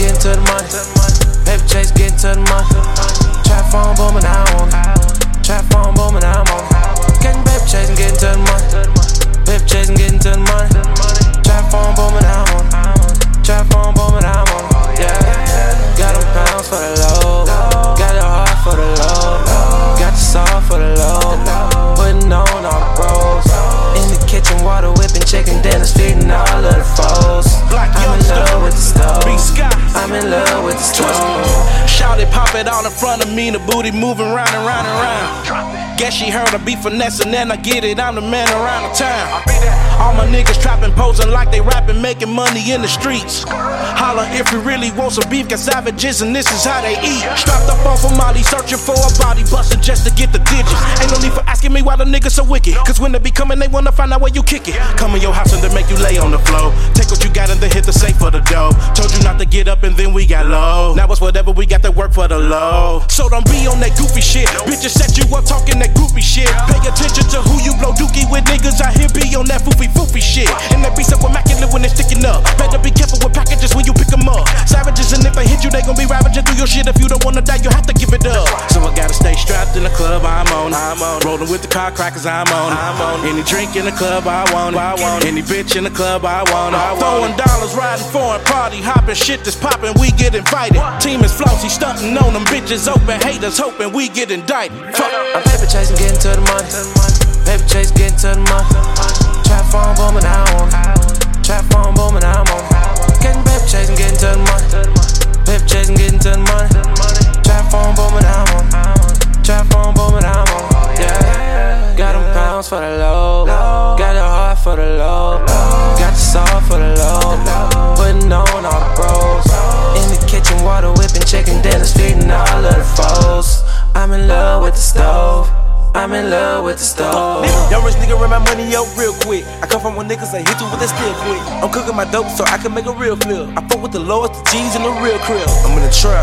getting to the money. Paper chase, getting to the money. Trap phone booming, I want it. Trap phone booming, I'm on it. Getting paper chasing, getting to the money. Paper chasing, getting to the money. Trap phone booming, I'm on it. Trap phone booming, I'm on it. Yeah, got them pounds for the low. Got the heart for the low. Got the soul for the low. Putting on all the bros. In the kitchen, water whipping, chicken dinners, feeding all of the foes. I'm in love with the stove. I'm in love with the stove. Shout it, pop it all in front of me. The booty moving round and round and round. Guess she heard I be finessing, and I get it. I'm the man around the town. All my niggas trapping, posing like they rapping, making money in the streets. Holla if you really want some beef, got savages and this is how they eat. Strapped up off of Molly, searching for a body, busting just to get the digits. Ain't no need for asking me why the niggas so wicked. Cause when they be coming, they wanna find out where you kick it. Come in your house and they make you lay on the floor. Take what you got and then hit the safe for the dough. Told you not to get up and then we got low. Now it's whatever, we got to work for the low. So don't be on that goofy shit. Bitches set you up talking that groupie shit. Pay attention to who you blow dookie with. Niggas out here be on that foofy shit. And they be so immaculate when they sticking up. Better be careful with packages when you pick them up. Savages, and if they hit you, they gon' be ravaging through your shit. If you don't wanna die, you have to give it up. So I gotta stay strapped in the club, I'm on. Rolling with the car crackers, I'm on. Any drink in the club, I want it. Any bitch in the club, I want it. Throwing dollars, riding foreign, party hopping, shit that's popping, we get invited. Team is flossy, stunting on them bitches, open haters, hoping we get indicted. Fuck. I'm paper chasing, getting to the money. Paper chase, getting to the money. Trap phone booming, I want it. Trap phone booming, I'm on it. Getting paper chasing, getting to the money. Paper chasing, getting to the money. Trap phone booming, I'm on it. Trap phone booming, I'm on it. Yeah, got them pounds for the low. Got the heart for the low. Got the soul for the low. Putting on all the bros. In the kitchen, water whipping, chicken dinners, feeding all of the foes. I'm in love with the stove. I'm in love with the stove. Young rich nigga run my money up real quick. I come from when niggas ain't hit you with that still quick. I'm cooking my dope so I can make a real flip. I fuck with the lowest, the G's, and the real crib. I'm in the trap,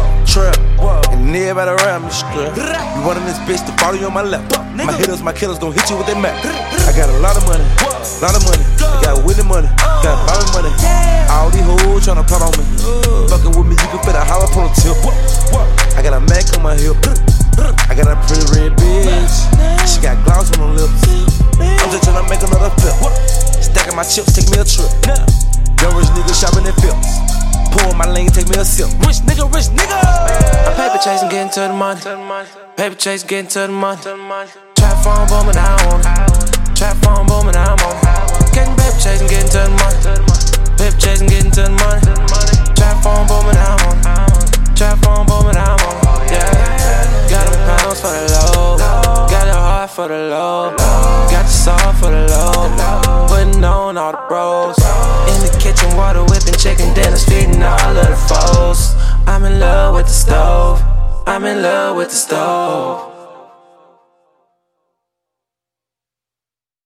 and everybody around me strap. You running this bitch to follow you on my lap. My hitters, my killers don't hit you with that map. I got a lot of money, I got winning money, got ballin' money. All these hoes tryna plot on me. Fucking with me, you can fit a hollow on the tip. I got a Mac on my hip. I got a pretty red bitch. She got gloss on her lips. I'm just tryna make another flip. Stacking my chips, take me a trip. Young rich nigga shopping at Phillips. Pour my lane, take me a sip. Rich nigga, rich nigga. I'm paper chasing, getting to the money. Paper chasing, getting to the money. Trap phone booming, I want it. Trap phone booming, I'm on it. Getting paper chasing, getting to the money. Paper chasing, getting to the money. Trap phone booming, I'm on it. Trap phone booming, I'm on it. Yeah, got them pounds for the low. Got the heart for the low. Got the soul for the low. Putting on all the bros. In the kitchen, water whipping, chicken dinners, feeding all of the foes. I'm in love with the stove. I'm in love with the stove.